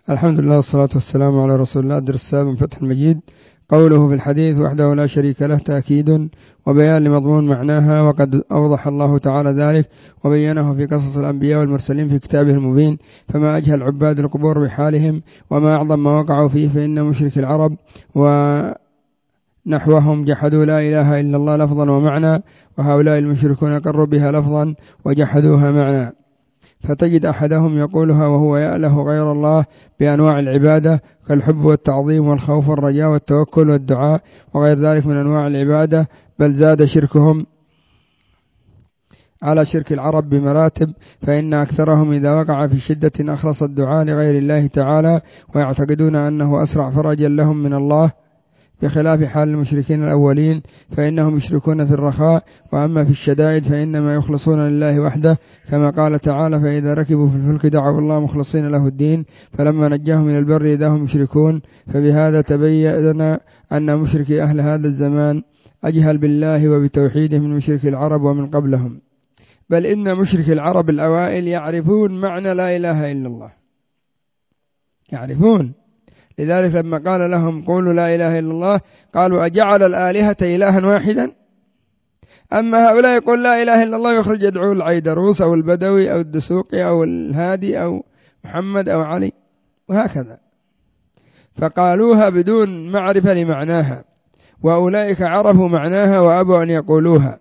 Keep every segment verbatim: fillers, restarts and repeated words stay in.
الحمد لله والصلاة والسلام على رسول الله. درس السابع من فتح المجيد. قوله في الحديث وحده لا شريك له تأكيد وبيان لمضمون معناها، وقد أوضح الله تعالى ذلك وبينه في قصص الأنبياء والمرسلين في كتابه المبين. فما أجهل عباد القبور بحالهم وما أعظم ما وقعوا فيه، فإن مشرك العرب ونحوهم جحدوا لا إله إلا الله لفظا ومعنى، وهؤلاء المشركون أقروا بها لفظا وجحدوها معنى. فتجد أحدهم يقولها وهو يأله غير الله بأنواع العبادة كالحب والتعظيم والخوف والرجاء والتوكل والدعاء وغير ذلك من أنواع العبادة، بل زاد شركهم على شرك العرب بمراتب، فإن أكثرهم إذا وقع في شدة أخلص الدعاء لغير الله تعالى، ويعتقدون أنه أسرع فرجا لهم من الله، بخلاف حال المشركين الأولين فإنهم يشركون في الرخاء، وأما في الشدائد فإنما يخلصون لله وحده، كما قال تعالى: فإذا ركبوا في الفلك دعوا الله مخلصين له الدين فلما نجاهم إلى البر إذا هم يشركون. فبهذا تبين أن مشركي أهل هذا الزمان أجهل بالله وبتوحيده من مشركي العرب ومن قبلهم، بل إن مشركي العرب الأوائل يعرفون معنى لا إله إلا الله، يعرفون. لذلك لما قال لهم قولوا لا إله إلا الله قالوا أجعل الآلهة إلها واحدا. أما هؤلاء يقول لا إله إلا الله يخرج يدعو العيدروس أو البدوي أو الدسوقي أو الهادي أو محمد أو علي وهكذا، فقالوها بدون معرفة لمعناها، وأولئك عرفوا معناها وأبوا أن يقولوها.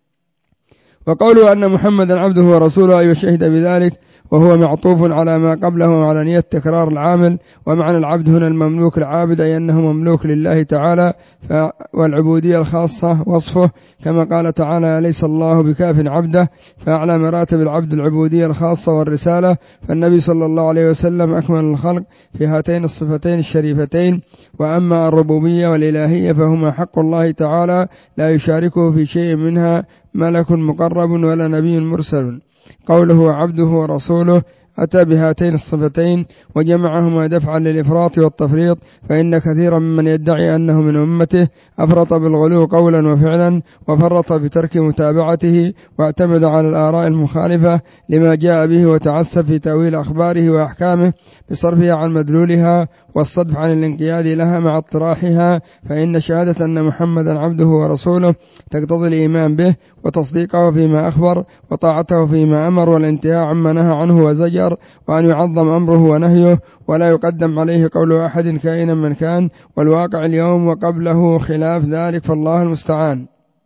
وقولوا أن محمدا عبده ورسوله أي شهد بذلك، وهو معطوف على ما قبله وعلى نية تكرار العامل. ومعنى العبد هنا المملوك العابد، أي أنه مملوك لله تعالى، والعبودية الخاصة وصفه، كما قال تعالى: أليس الله بكاف عبده، فأعلى مراتب العبد العبودية الخاصة والرسالة. فالنبي صلى الله عليه وسلم أكمل الخلق في هاتين الصفتين الشريفتين. وأما الربوبية والإلهية فهما حق الله تعالى لا يشاركه في شيء منها ملك مقرب ولا نبي مرسل. قوله عبده ورسوله أتى بهاتين الصفتين وجمعهما دفعا للإفراط والتفريط، فإن كثيرا ممن يدعي أنه من أمته أفرط بالغلو قولا وفعلا، وفرط في ترك متابعته، واعتمد على الآراء المخالفة لما جاء به، وتعسف في تأويل أخباره وأحكامه بصرفها عن مدلولها والصدف عن الانقياد لها مع اطراحها. فإن شهادة أن محمدا عبده ورسوله تقتضي الإيمان به وتصديقه فيما أخبر، وطاعته فيما أمر، والانتهاء عما نهى عنه وزجر، وأن يعظم أمره ونهيه ولا يقدم عليه قول أحد كائنا من كان، والواقع اليوم وقبله خلاف ذلك، فالله المستعان.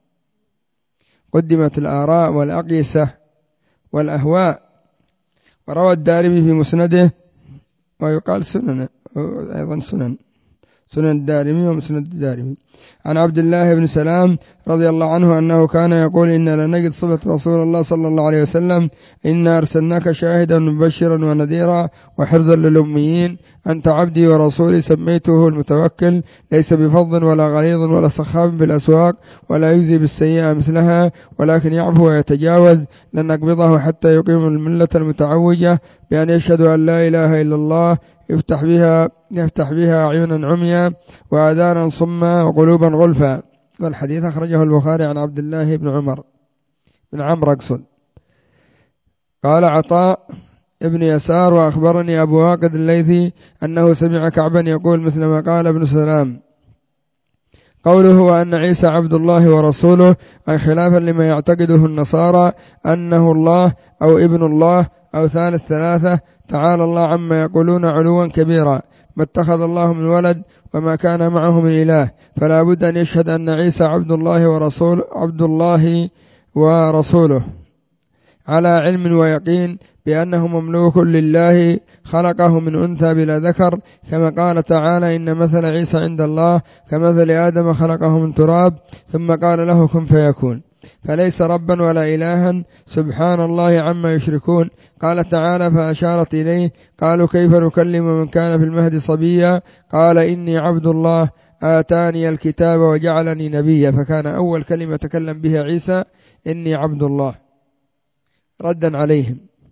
قدمت الآراء والأقيسة والأهواء. وروى الدارمي في مسنده، ويقال سنن أيضا سنن سنن الدارمي ومسند الدارمي، عن عبد الله بن سلام رضي الله عنه أنه كان يقول: إن لنجد صفة رسول الله صلى الله عليه وسلم: إنا أرسلناك شاهدا مبشرا ونذيرا وحرزا للأميين، أنت عبدي ورسولي سميته المتوكل، ليس بفظ ولا غليظ ولا صخاب بالأسواق، ولا يجزي بالسيئة مثلها، ولكن يعفو ويتجاوز. لن نقبضه حتى يقيم الملة المتعوجة بأن يشهدوا أن لا إله إلا الله، يفتح بها يفتح بها أعينا عميا وآذانا صما وقلوبا غلفا. والحديث أخرجه البخاري عن عبد الله بن عمر بن عمرو أقصد. قال عطاء ابن يسار: وأخبرني أبو واقد الليثي أنه سمع كعبا يقول مثل ما قال ابن سلام. قوله وأن عيسى عبد الله ورسوله، أي خلافا لما يعتقده النصارى أنه الله أو ابن الله أو ثالث ثلاثة، تعالى الله عما يقولون علوا كبيرا. ما اتخذ الله من ولد وما كان معه من إله، فلا بد أن يشهد أن عيسى عبد الله ورسول عبد الله ورسوله على علم ويقين بأنه مملوك لله، خلقه من أنثى بلا ذكر، كما قال تعالى: إن مثل عيسى عند الله كمثل آدم خلقه من تراب ثم قال له كن فيكون. فليس ربا ولا إلها، سبحان الله عما يشركون. قال تعالى فأشارت إليه: قالوا كيف نكلم من كان في المهد صبيا، قال إني عبد الله آتاني الكتاب وجعلني نبيا. فكان أول كلمة تكلم بها عيسى: إني عبد الله، ردا عليهم.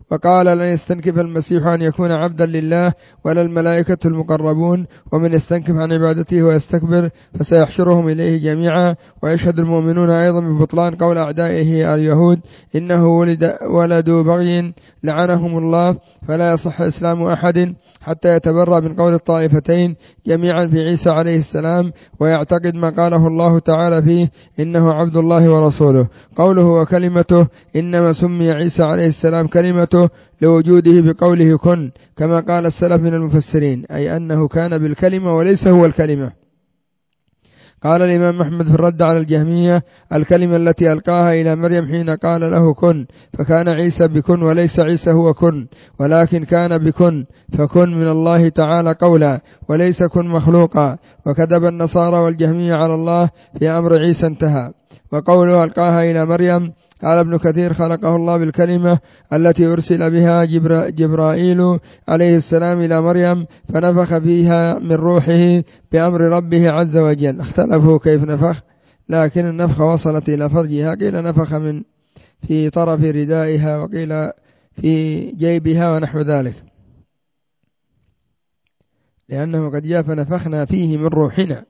وقال لن يستنكف المسيح أن يكون عبدا لله ولا الملائكة المقربون، ومن يستنكف عن عبادته ويستكبر فسيحشرهم إليه جميعا. ويشهد المؤمنون أيضا ببطلان قول أعدائه اليهود إنه ولد ولد بغي لعنهم الله، فلا يصح إسلام أحد حتى يتبرأ من قول الطائفتين جميعا في عيسى عليه السلام، ويعتقد ما قاله الله تعالى فيه إنه عبد الله ورسوله. قوله وكلمته إنما سمي عيسى عليه السلام كلمته لوجوده بقوله كن، كما قال السلف من المفسرين، أي أنه كان بالكلمة وليس هو الكلمة. قال الإمام أحمد في الرد على الجهمية الكلمة التي ألقاها إلى مريم حين قال له كن، فكان عيسى بكن وليس عيسى هو كن، ولكن كان بكن، فكن من الله تعالى قولا وليس كن مخلوقا. وكذب النصارى والجهمية على الله في أمر عيسى انتهى. وقوله ألقاها إلى مريم قال ابن كثير خلقه الله بالكلمة التي أرسل بها جبرا جبرائيل عليه السلام إلى مريم فنفخ فيها من روحه بأمر ربه عز وجل. اختلفوا كيف نفخ، لكن النفخ وصلت إلى فرجها، قيل نفخ من في طرف ردائها وقيل في جيبها ونحو ذلك، لأنه قد جاء فنفخنا فيه من روحنا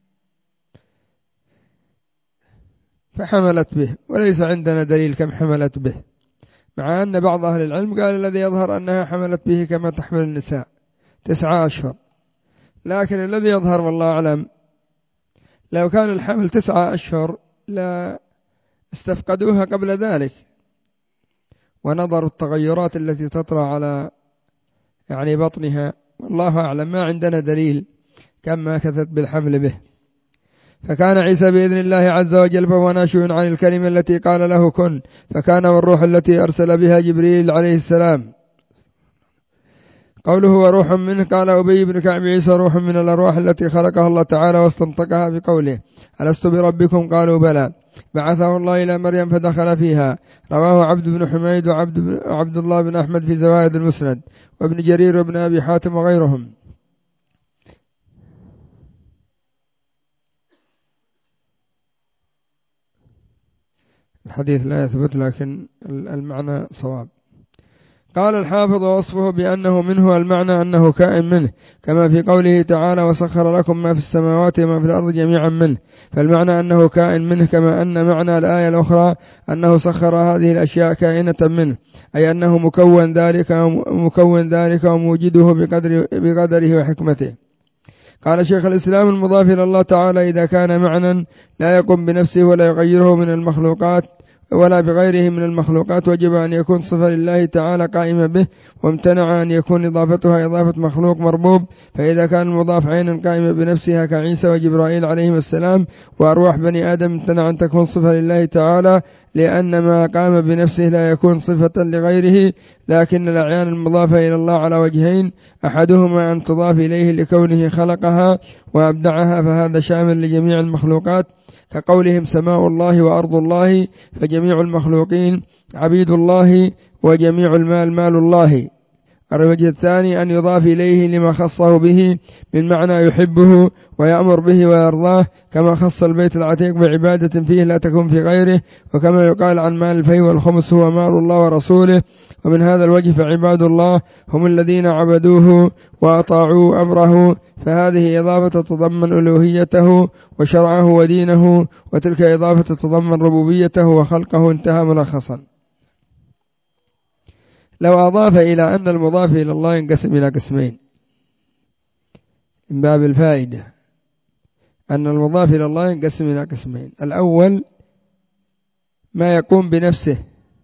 فحملت به، وليس عندنا دليل كم حملت به، مع أن بعض أهل العلم قال الذي يظهر أنها حملت به كما تحمل النساء تسعة أشهر، لكن الذي يظهر والله أعلم لو كان الحمل تسعة أشهر لا استفقدوها قبل ذلك، ونظروا التغيرات التي تطرأ على يعني بطنها، والله أعلم ما عندنا دليل كم مكثت بالحمل به. فكان عيسى بإذن الله عز وجل فهو ناشئ عن الكلمة التي قال له كن، فكان والروح التي أرسل بها جبريل عليه السلام. قوله وروح منه قال أبي بن كعب عيسى روح من الأرواح التي خلقها الله تعالى واستنطقها بقوله ألست بربكم قالوا بلى، بعثه الله إلى مريم فدخل فيها. رواه عبد بن حميد وعبد عبد الله بن أحمد في زوائد المسند، وابن جرير وابن أبي حاتم وغيرهم. الحديث لا يثبت لكن المعنى صواب. قال الحافظ ووصفه بأنه منه المعنى أنه كائن منه، كما في قوله تعالى وسخر لكم ما في السماوات وما في الأرض جميعا منه، فالمعنى أنه كائن منه، كما أن معنى الآية الأخرى أنه سخر هذه الأشياء كائنة منه، أي أنه مكون ذلك مكون ذلك وموجده بقدر بقدره وحكمته. قال شيخ الإسلام المضاف إلى الله تعالى إذا كان معنى لا يقوم بنفسه ولا يغيره من المخلوقات ولا بغيره من المخلوقات وجب أن يكون صفة لله تعالى قائمة به، وامتنع أن يكون إضافتها إضافة مخلوق مربوب. فإذا كان المضاف عينا قائمة بنفسها كعيسى وجبرائيل عليهم السلام وأرواح بني آدم امتنع أن تكون صفة لله تعالى، لأن ما قام بنفسه لا يكون صفة لغيره. لكن الأعيان المضافة إلى الله على وجهين، أحدهما أن تضاف إليه لكونه خلقها وأبدعها، فهذا شامل لجميع المخلوقات، كقولهم سماء الله وأرض الله، فجميع المخلوقين عبيد الله وجميع المال مال الله. الوجه الثاني أن يضاف إليه لما خصه به من معنى يحبه ويأمر به ويرضاه، كما خص البيت العتيق بعبادة فيه لا تكون في غيره، وكما يقال عن مال الفي والخمس هو مال الله ورسوله. ومن هذا الوجه فعباد الله هم الذين عبدوه وأطاعوا أمره، فهذه إضافة تتضمن ألوهيته وشرعه ودينه، وتلك إضافة تتضمن ربوبيته وخلقه. انتهى ملخصا. لو أضاف إلى أن المضاف إلى الله ينقسم إلى قسمين من باب الفائدة، أن المضاف إلى الله ينقسم إلى قسمين: الأول ما يقوم بنفسه،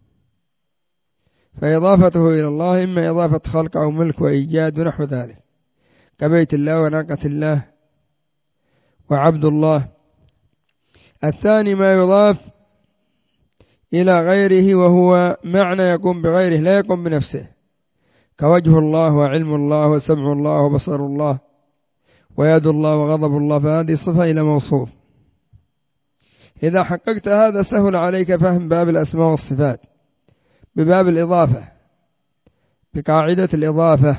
فإضافته إلى الله إما إضافة خلق أو ملك وإيجاد ونحو ذلك، كبيت الله وناقة الله وعبد الله. الثاني ما يضاف إلى غيره وهو معنى يقوم بغيره لا يقوم بنفسه، كوجه الله وعلم الله وسمع الله وبصر الله ويد الله وغضب الله، فهذه صفة إلى موصوف. إذا حققت هذا سهل عليك فهم باب الأسماء والصفات بباب الإضافة بقاعدة الإضافة.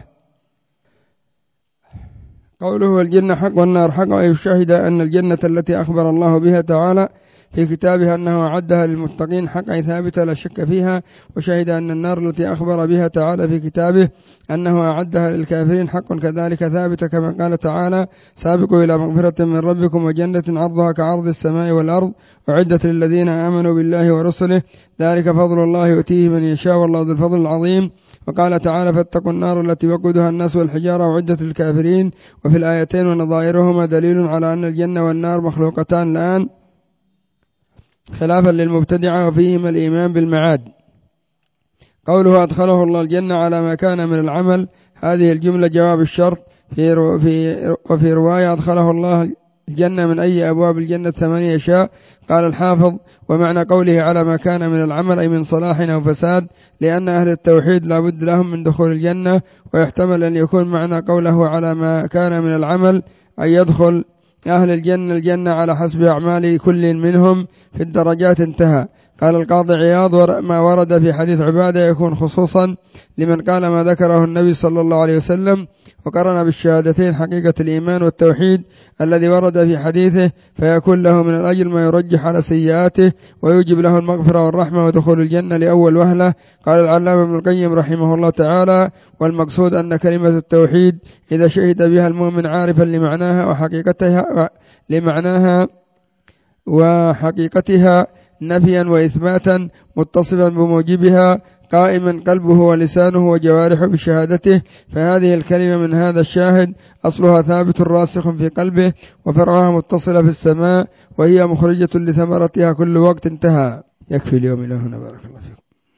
قوله الجنة حق والنار حق، أي الشاهد أن الجنة التي أخبر الله بها تعالى في كتابه أنه أعدها للمتقين حقا ثابتة لا شك فيها، وشهد أن النار التي أخبر بها تعالى في كتابه أنه أعدها للكافرين حق كذلك ثابتة، كما قال تعالى: سابقوا إلى مغفرة من ربكم وجنة عرضها كعرض السماء والأرض أعدت للذين آمنوا بالله ورسله ذلك فضل الله يؤتيه من يشاء والله ذو الفضل العظيم. وقال تعالى: فاتقوا النار التي وقودها الناس والحجارة أعدت للكافرين. وفي الآيتين ونظائرهما دليل على أن الجنة والنار مخلوقتان الآن خلافا للمبتدعة، وفيهما الإيمان بالمعاد. قوله أدخله الله الجنة على ما كان من العمل، هذه الجملة جواب الشرط. في رو في وفي رواية أدخله الله الجنة من أي أبواب الجنة ثمانية شاء. قال الحافظ: ومعنى قوله على ما كان من العمل أي من صلاح أو فساد، لأن أهل التوحيد لا بد لهم من دخول الجنة، ويحتمل أن يكون معنى قوله على ما كان من العمل أي يدخل أهل الجنة الجنة على حسب أعمال كل منهم في الدرجات. انتهى. قال القاضي عياض: ما ورد في حديث عبادة يكون خصوصا لمن قال ما ذكره النبي صلى الله عليه وسلم، وقرن بالشهادتين حقيقة الإيمان والتوحيد الذي ورد في حديثه، فيكون له من الأجر ما يرجح على سيئاته ويوجب له المغفرة والرحمة ودخول الجنة لأول وهلة. قال العلامة ابن القيم رحمه الله تعالى: والمقصود أن كلمة التوحيد إذا شهد بها المؤمن عارفا لمعناها وحقيقتها لمعناها وحقيقتها نفيا وإثباتا متصفا بموجبها قائما قلبه ولسانه وجوارحه بشهادته، فهذه الكلمة من هذا الشاهد أصلها ثابت راسخ في قلبه، وفرعها متصلة في السماء، وهي مخرجة لثمرتها كل وقت. انتهى. يكفي اليوم إلى هنا. بارك الله فيكم.